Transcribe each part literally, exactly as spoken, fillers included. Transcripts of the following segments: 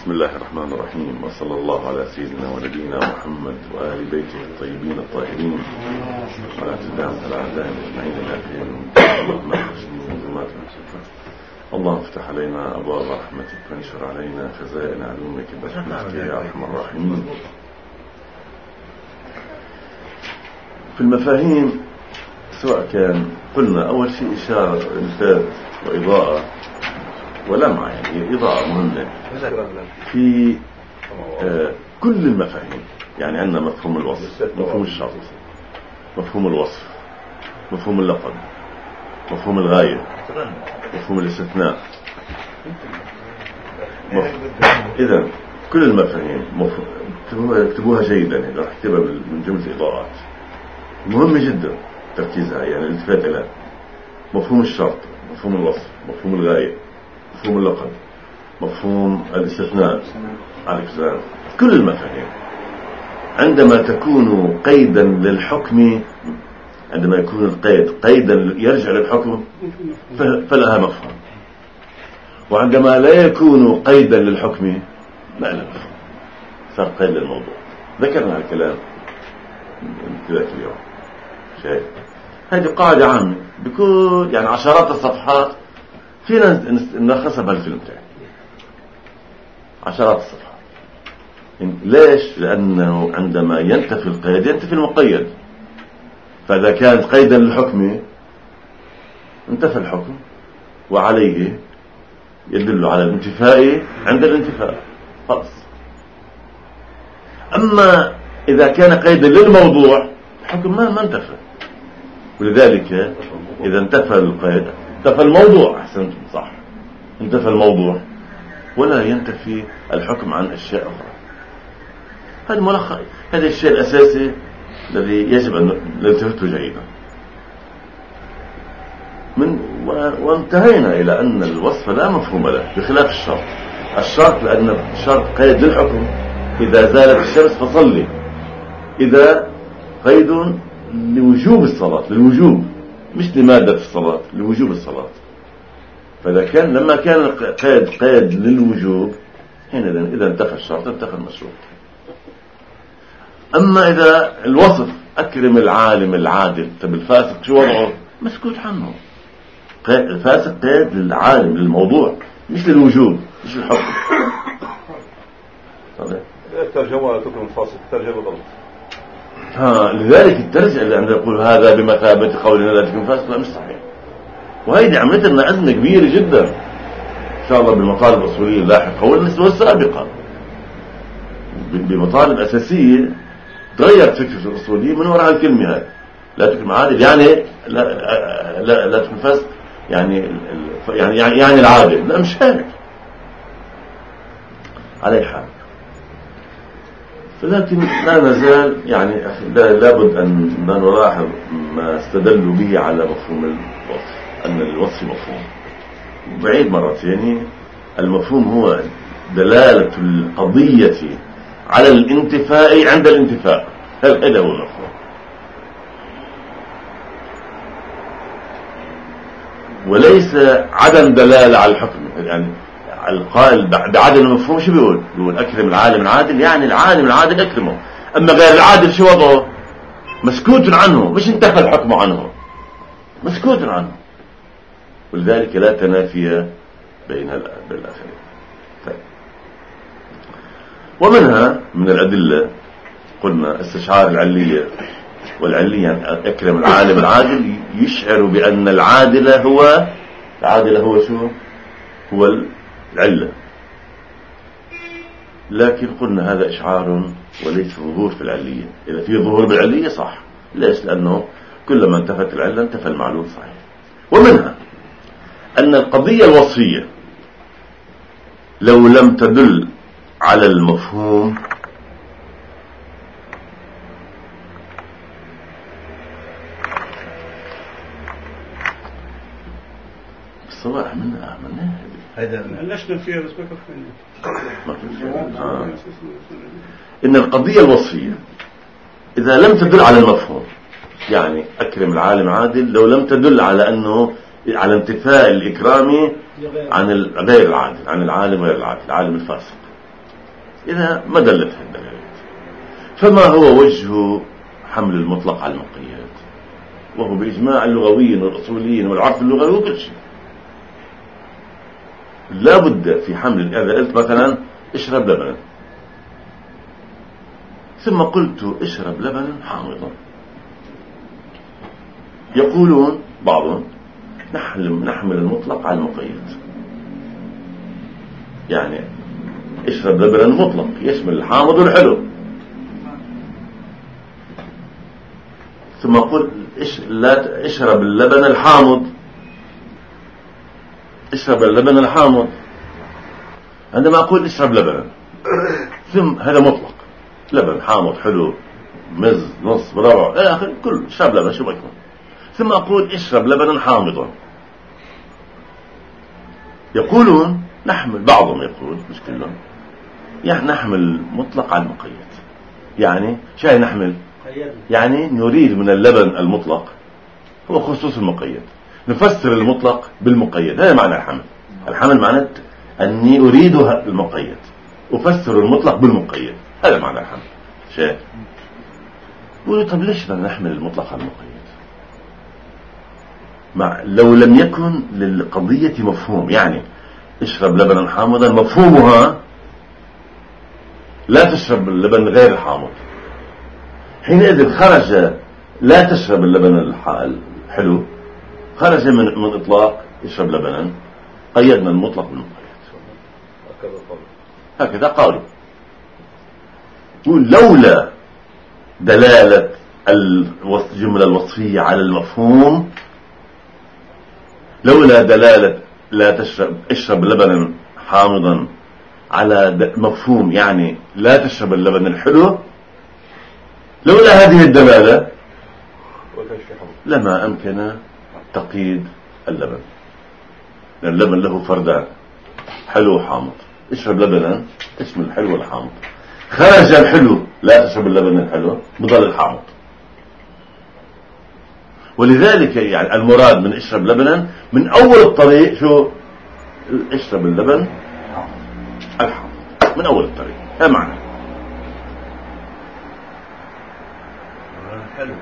بسم الله الرحمن الرحيم، وصلى الله على سيدنا ونبينا محمد وآل بيته الطيبين الطاهرين وعلى تبعهم على أعدائهم أجمعين إلى يوم الدين. اللهم افتح علينا أبواب رحمتك وانشر علينا خزائن علومك برحمتك يا أرحم الراحمين. في المفاهيم سواء كان قلنا أول شيء إشارة إنفاذ وإضاءة ولمعة، يعني إضاءة مهمة في آه كل المفاهيم. يعني عندنا مفهوم الوصف، مفهوم الشرط، مفهوم الوصف، مفهوم اللقب، مفهوم الغاية، مفهوم الاستثناء. مف... إذن كل المفاهيم مف... اكتبوها جيدا، يعني راح اكتبها من جملة إضاءات مهمة جدا تركيزها، يعني الالتفات إلى مفهوم الشرط، مفهوم الوصف، مفهوم الغاية، مفهوم اللقب، مفهوم الاستثناء. عليك السلام. كل المفاهيم عندما تكون قيدا للحكم، عندما يكون القيد قيدا يرجع للحكم فلها مفهوم، وعندما لا يكون قيدا للحكم ما له مفهوم، صار قيد للموضوع. ذكرنا الكلام في ذاك اليوم. شايف هذه قاعدة عامة بكل يعني عشرات الصفحات فينا نلخصها بهالفيلم تاعي، عشرات الصفحات. ليش؟ لأنه عندما ينتفي القيد ينتفي المقيد، فإذا كان قيدا للحكم انتفى الحكم وعليه يدل على الانتفاء عند الانتفاء خلاص. أما إذا كان قيدا للموضوع الحكم ما ما انتفى، ولذلك إذا انتفى القيد انتفى الموضوع. أحسنتم، صح، انتفى الموضوع ولا ينتفي الحكم عن أشياء أخرى. هذا ملخص، هذا الشيء الأساسي الذي يجب أن نلتفته جيدا. من وانتهينا إلى أن الوصف لا مفهوم له بخلاف الشرط. الشرط لأن الشرط قيد للحكم، إذا زالت الشمس فصلي، إذا قيد لوجوب الصلاة، للوجوب مش لمادة الصلاة، لوجوب الصلاة. فإذا كان لما كان القيد قيد للوجوب حينئذ إذا انتفى الشرط انتفى المشروط. أما إذا الوصف أكرم العالم العادل، طب الفاسق شو وضعه؟ مسكوت عنه. الفاسق قيد للعالم، للموضوع، مش للوجوب، مش للحكم. الترجمة تكون الفاسق ترجمة غلط. ها لذلك الترجمة اللي عندنا يقول هذا بمثابة قولنا لا تكون فاسق، لا مش صحيح. وهيدي عملت لنا أزمة كبيرة جدا إن شاء الله بالمطالب الأصولية اللاحقة والنسبة السابقة. بمطالب أساسية تغيرت فكرة الأصولية من وراء الكلمة هاي لا تكون عادل، يعني لا لا لا تكون فاسق، يعني يعني يعني العادل، لا مش هيك. على حال، لكن لا نزال يعني لابد أن نلاحظ ما استدلوا به على مفهوم الوصف، أن الوصف مفهوم. بعيد مرة ثانية، المفهوم هو دلالة القضية على الانتفاء عند الانتفاء، هذا هو المفهوم. وليس عدم دلالة على الحكم. يعني القائل بعدم المفهوم شو بيقول؟ بيقول أكرم العالم العادل، يعني العالم العادل أكرمه. أما غير العادل شو وضعه؟ مسكوت عنه، مش انتفى الحكم عنه، مسكوت عنه. ولذلك لا تنافي بين الآخرين. طيب. ومنها من الأدلة قلنا استشعار العلية، والعلية يعني أكرم العالم العادل يشعر بأن العادل هو العادل هو شو؟ هو العلة. لكن قلنا هذا إشعار وليس ظهور في العلية. إذا في ظهور بالعلية صح. ليش؟ لأنه كلما انتفت العلة انتفى المعلوم، صحيح. ومنها أن القضية الوصفية لو لم تدل على المفهوم الصباح منها عملناها هذا نشتغل فيها بس ما آه. إن القضية الوصفية إذا لم تدل على المفهوم، يعني أكرم العالم عادل، لو لم تدل على أنه على انتفاء الإكرام عن غير العادل، عن العالم غير العادل، العالم الفاسق، إذا ما دلت الدلالات. فما هو وجه حمل المطلق على المقيد؟ وهو بإجماع اللغويين والأصوليين والعرف اللغوي وكل شيء. لا بد في حمل، إذا قلت مثلا اشرب لبنا ثم قلت اشرب لبنا حامضا، يقولون بعضهم نحمل المطلق على المقيد، يعني اشرب لبنا مطلق يشمل الحامض والحلو، ثم قل إش... لا اشرب اللبن الحامض، اشرب اللبن الحامض. عندما أقول اشرب لبنا ثم هذا مطلق، لبن حامض حلو مز نص بربع إلى آخر، كل اشرب لبن شو بكون. ثم أقول اشرب لبنا حامضا، يقولون نحمل، بعضهم يقول مش كلهم، يعني نحمل مطلق على المقيد. يعني شيء نحمل، يعني نريد من اللبن المطلق هو خصوص المقيد، نفسر المطلق بالمقيد. هذا معنى الحمل. الحمل معنى أني أريد المقيد، أفسر المطلق بالمقيد، هذا معنى الحمل. شيء يقولوا طب ليش بدنا نحمل المطلق على المقيد؟ مع لو لم يكن للقضية مفهوم، يعني اشرب لبنا حامضا مفهومها لا تشرب اللبن غير الحامض، حينئذ خرج لا تشرب اللبن الحلو، خرج من من إطلاق اشرب لبنا، قيدنا المطلق بالمقيد. هكذا قالوا. يقول لولا دلالة الجملة الوصفية على المفهوم، لولا دلالة لا تشرب اشرب لبنا حامضا على مفهوم يعني لا تشرب اللبن الحلو، لولا هذه الدلالة لما أمكن تقييد اللبن، لأن اللبن له فردان، حلو وحامض. اشرب لبنا اسم الحلو والحامض، خرج الحلو لا تشرب اللبن الحلو، بضل الحامض. ولذلك يعني المراد من اشرب لبنا من أول الطريق شو؟ اشرب اللبن الحامض من أول الطريق، هذا معنى حلو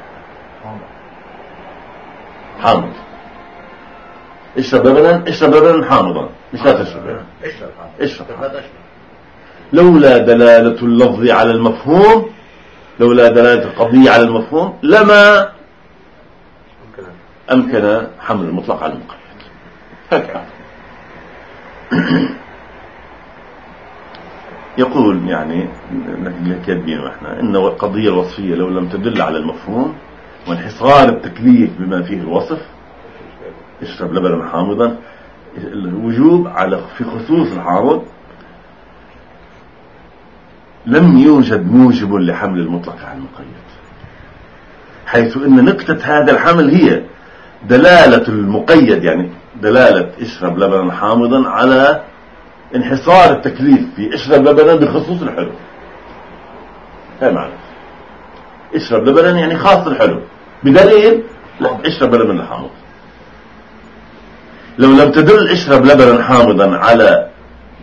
حامض. اشرب لبنا، اشرب لبنا حامضا، مش لا تشرب لبنا، اشرب اشرب. لولا دلالة اللفظ على المفهوم، لولا دلالة القضية على المفهوم لما أمكن حمل المطلق على المقيد. هكذا يقول يعني كاتبين احنا إن القضية الوصفية لو لم تدل على المفهوم وانحصار التكليف بما فيه الوصف، اشرب لبنا حامضا، الوجوب على في خصوص الحامض، لم يوجد موجب لحمل المطلق على المقيد، حيث ان نقطة هذا الحمل هي دلالة المقيد، يعني دلالة اشرب لبنا حامضا على انحصار التكليف في اشرب لبنا بخصوص الحلو. هذا معنى اشرب لبنا يعني خاص الحلو، بدليل لا اشرب لبنا حامض. لو لم تدل اشرب لبنا حامضا على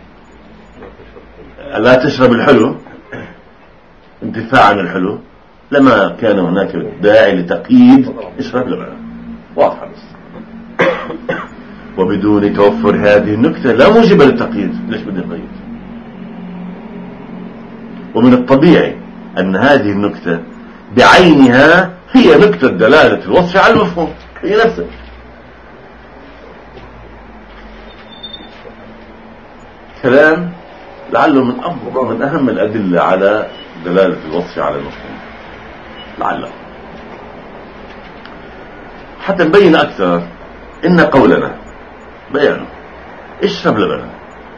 لا تشرب الحلو انتفاعا من الحلو، لما كان هناك داعي لتقييد اشرب لبنا. واضحة بس. وبدون توفر هذه النكتة لا موجب للتقييد، ليش بدي نقيد؟ ومن الطبيعي أن هذه النكتة بعينها هي نكتة دلالة الوصف على المفهوم، هي نفسها. كلام لعله من أفضل من أهم الأدلة على دلالة الوصف على المفهوم، لعله حتى نبين أكثر. إن قولنا بيانه اشرب لبنا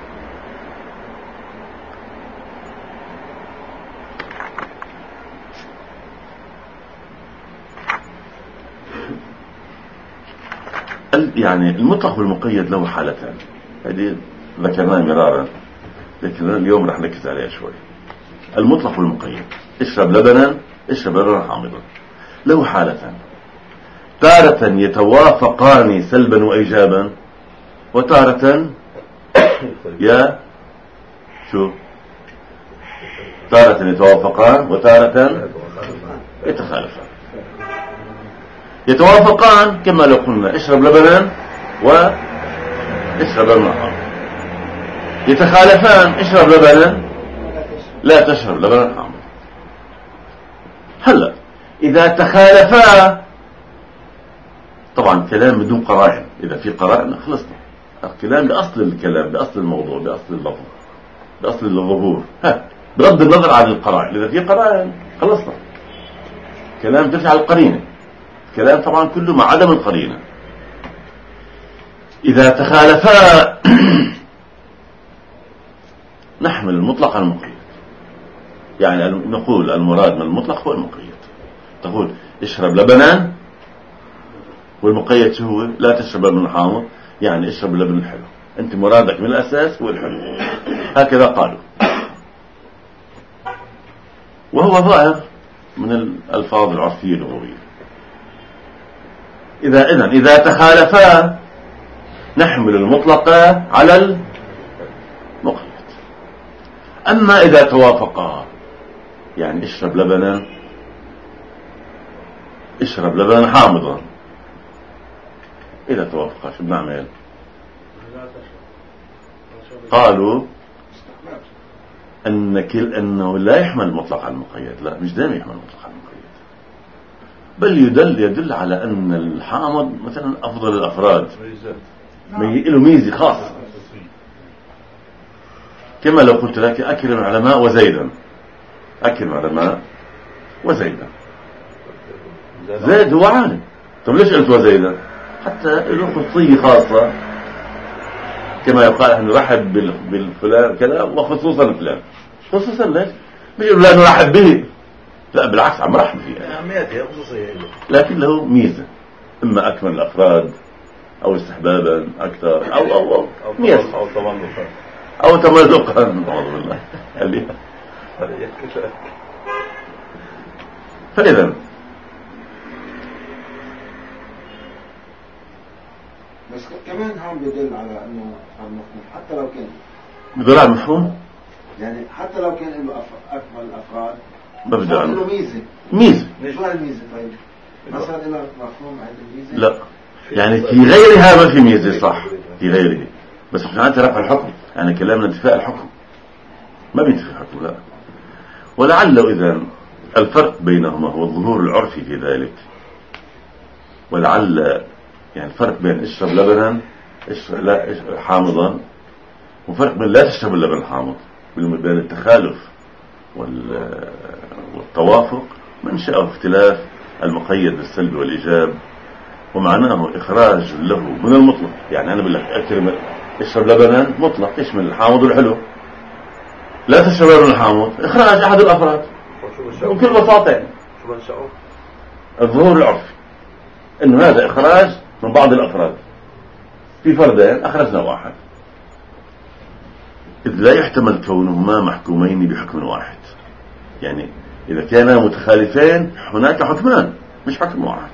يعني المطلق والمقيد له حالتان، هذه ذكرناها مرارا لكن اليوم رح نركز عليها شوي. المطلق والمقيد اشرب لبنا، اشرب لبنا حامضا، له حالتان، تارة يتوافقان سلبا وإيجابا، وتارة يا شو تارة يتوافقان وتارة يتخالفان. يتوافقان كما لو قلنا اشرب لبنا واشرب لبنا. يتخالفان اشرب لبنا لا تشرب لبنا حامض. هلا إذا تخالفا طبعا كلام بدون قرائن، إذا في قرائن خلصنا. الكلام بأصل الكلام، بأصل الموضوع، بأصل اللفظ، بأصل الظهور، ها بغض النظر عن القرائن. إذا في قرائن خلصنا. كلام ترجع القرينة. الكلام طبعا كله مع عدم القرينة. إذا تخالفا نحمل المطلق على المقيد. يعني نقول المراد من المطلق هو المقيد. تقول اشرب لبنا والمقيد شو هو؟ لا تشرب لبن حامض، يعني اشرب اللبن الحلو. انت مرادك من الاساس هو الحلو. هكذا قالوا، وهو ظاهر من الالفاظ العرفيه اللغويه. اذا اذا اذا تخالفا نحمل المطلق على المقيد. اما اذا توافقا، يعني اشرب لبنا اشرب لبنا حامضا، إذا توافقا شو بنعمل؟ قالوا أن كل أنه لا يحمل المطلق على المقيد. لا، مش دائما يحمل المطلق على المقيد، بل يدل يدل على أن الحامض مثلا أفضل الأفراد، له ميزة خاصة. كما لو قلت لك أكرم العلماء وزيدا، أكرم العلماء وزيدا. زيد هو عالم، طب ليش قلت وزيدا؟ حتى له خصوصية خاصة، كما يقال أن نرحب بالفلان كذا وخصوصا فلان. خصوصا ليش؟ مش لا نرحب به، لا بالعكس عم رحب فيه أهميته خصوصية، لكن له ميزة، إما أكمل الأفراد أو استحبابا أكثر أو أو أو ميزة أو تملقا أو تملقا نعوذ بالله. اللي فإذا بس كمان هون بدل على انه المفهوم حتى لو كان بدل على المفهوم، يعني حتى لو كان له اكمل الافراد ما بدل على له ميزه ميزه شو هالميزه؟ طيب مثلا له مفهوم هذه الميزه؟ لا، يعني في غيرها ما في ميزه، صح، في غيره، بس احنا عندنا رفع الحكم، يعني كلامنا انتفاء الحكم، ما بينتفي الحكم. لا، ولعله اذا الفرق بينهما هو الظهور العرفي في ذلك. ولعل يعني الفرق بين اشرب لبنا اشرب لا اشرب حامضا، وفرق بين لا تشرب اللبن الحامض، بين التخالف والتوافق منشأه اختلاف المقيد بالسلب والإيجاب، ومعناه إخراج له من المطلق. يعني أنا بقول لك أكرم اشرب لبنا مطلق يشمل الحامض والحلو، لا تشرب لبن الحامض إخراج أحد الأفراد بكل بساطة. يعني شو منشأه؟ الظهور العرفي إنه هذا إخراج من بعض الأفراد، في فردين أخرجنا واحد، إذ لا يحتمل كونهما محكومين بحكم واحد. يعني إذا كانا متخالفين هناك حكمان مش حكم واحد.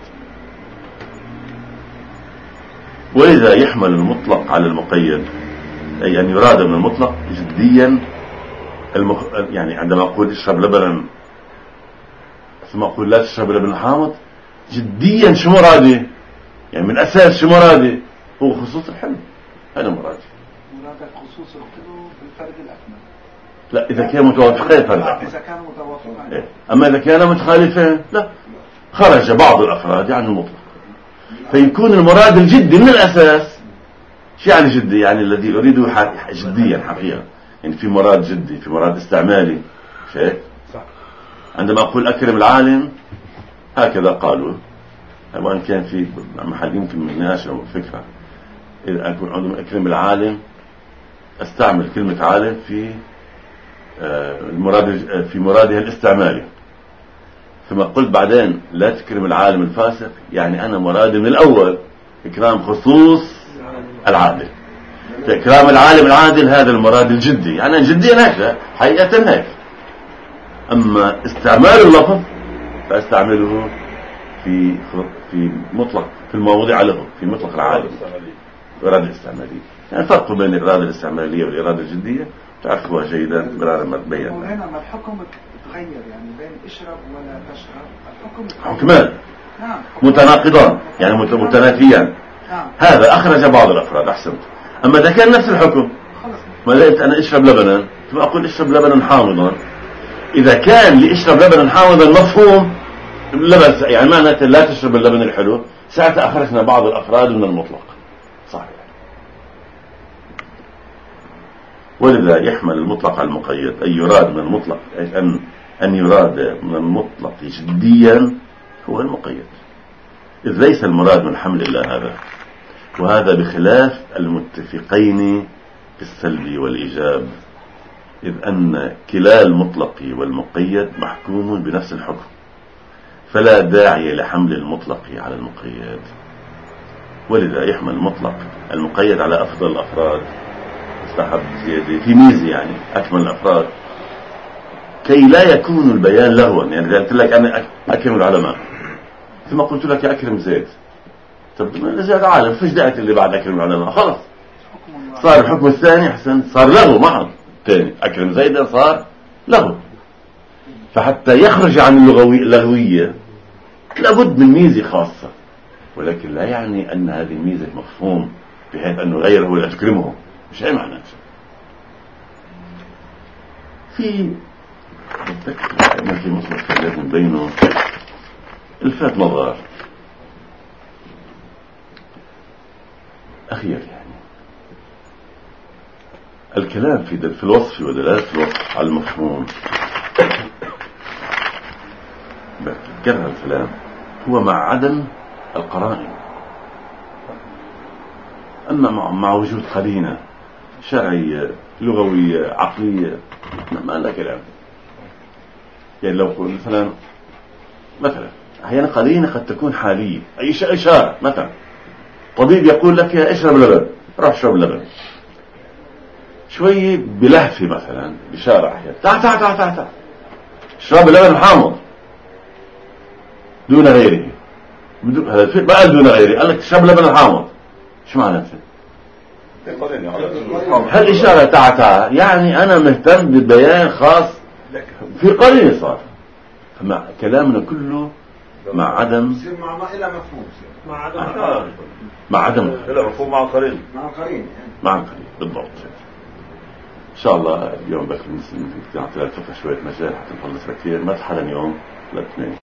وإذا يحمل المطلق على المقيد، أي أن يراد من المطلق جديا المخ... يعني عندما أقول اشرب لبنا ثم أقول لا تشرب لبن حامض، جديا شو مرادي؟ يعني من أساس شو مرادي؟ هو خصوص الحلم، هذا مرادي. مرادك خصوص الحلم بالفرد الأكمل. لا، إذا كانوا متوافقين فرد أكمل. إذا كانوا متوافقين. إيه. أما إذا كانوا متخالفين لا، خرج بعض الأفراد عن المطلق. فيكون المراد الجدي من الأساس. شو يعني جدي؟ يعني الذي يريده جديا حقيقة. يعني في مراد جدي، في مراد استعمالي، شيء. عندما أقول أكرم العالم هكذا قالوا، وأن كان في محل يمكن من الناس أو فكرة، إذا أكون عندما أكرم العالم أستعمل كلمة عالم في المراد في مرادها الاستعمالي، ثم قلت بعدين لا تكرم العالم الفاسق، يعني أنا مرادي من الأول إكرام خصوص العادل. فإكرام العالم العادل هذا المراد الجدي، يعني جديا هكذا حقيقة هيك. أما استعمال اللفظ فأستعمله في في مطلق، في المواضيع له، في مطلق العالم، الإرادة الاستعمالية. يعني فرق بين الإرادة الاستعمالية والإرادة الجدية تعرفوها جيدا بلا ما تبين. وهنا ما الحكم تغير يعني بين اشرب ولا تشرب الحكم حكمان نعم متناقضان يعني متنافيان. نعم. هذا أخرج بعض الأفراد أحسنت. أما إذا كان نفس الحكم ما لقيت أنا أشرب لبنا فأقول أشرب لبنا حامضا. إذا كان لأشرب لبنا حامضا مفهوم لبن يعني معناته لا تشرب اللبن الحلو ساعتها أخرجنا بعض الأفراد من المطلق صحيح. ولذا يحمل المطلق على المقيد أن يراد من المطلق أن أن يراد من المطلق جديا هو المقيد إذ ليس المراد من الحمل إلا هذا. وهذا بخلاف المتفقين في السلب والإيجاب إذ أن كلا المطلق والمقيد محكوم بنفس الحكم فلا داعي لحمل المطلق على المقيد. ولذا يحمل المطلق المقيد على أفضل الأفراد استحب زيادة في ميزة يعني أكمل الأفراد كي لا يكون البيان لهوا. يعني إذا قلت لك أنا أكرم العلماء ثم قلت لك يا أكرم زيد طب زيد عالم فيش داعي اللي بعد أكرم العلماء خلاص صار الحكم الثاني حسن صار له معه تاني أكرم زيدا صار له. فحتى يخرج عن اللغوي اللغوية لابد من ميزة خاصة ولكن لا يعني أن هذه الميزة مفهوم بحيث أنه غيره لا تكرمه مش أي معنى. في ما في مصطلح لازم بينه الفات نظر أخير يعني الكلام في في الوصف ودلالة الوصف على المفهوم بكرر الكلام هو مع عدم القرائن. أما مع, مع وجود قرينة شرعية لغوية عقلية ما لا كلام. يعني لو قلت مثلا مثلا أحيانا قرينة قد تكون حالية أي إشارة مثلا طبيب يقول لك يا اشرب لبن روح اشرب لبن شوي بلهفة مثلا بشارة أحيانا تعال تعال تعال تعال تعال اشرب لبن حامض دون غيره هذا ما قال دون غيره قال لك اشرب لبن حامض شو معنى هل إشارة تعال تعال يعني أنا مهتم ببيان خاص في قرينة صار. فمع كلامنا كله مع عدم مع ما إلى مفهوم مع عدم آه. مع عدم لا مفهوم مع قرين مع قرين مع قرين بالضبط. إن شاء الله اليوم بس نعطي للفقه شوية مجال حتى نخلص كثير ما تحلن يوم لا اثنين.